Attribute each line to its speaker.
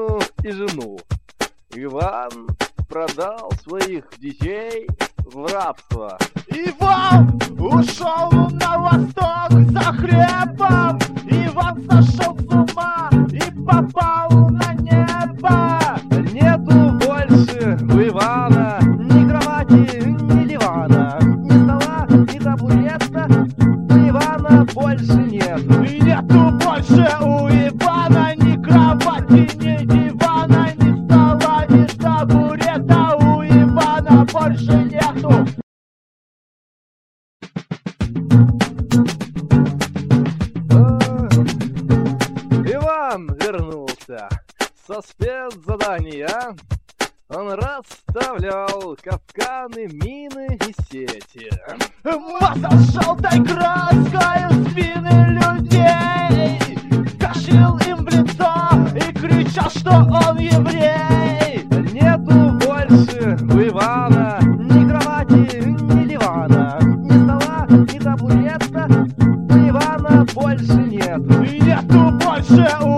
Speaker 1: сына и жену. Иван продал своих детей в рабство.
Speaker 2: Иван ушел на восток за хлебом. Иван сошел с ума и попал на небо.
Speaker 1: Нету больше у Ивана ни кровати, ни дивана, ни стола, ни табурета. У Ивана больше нет.
Speaker 2: Нету больше у Ивана ни кровати, ни дивана, ни стола, ни табурета. У Ивана больше нету.
Speaker 1: Иван вернулся со спецзадания. Он расставлял капканы, мины и сети.
Speaker 2: Мазал желтой краской спины людей, кашлял им в лицо и кричал, что он еврей.
Speaker 1: Нету больше у Ивана ни кровати, ни дивана, ни стола, ни табурета. У Ивана больше нет.
Speaker 2: Нету больше у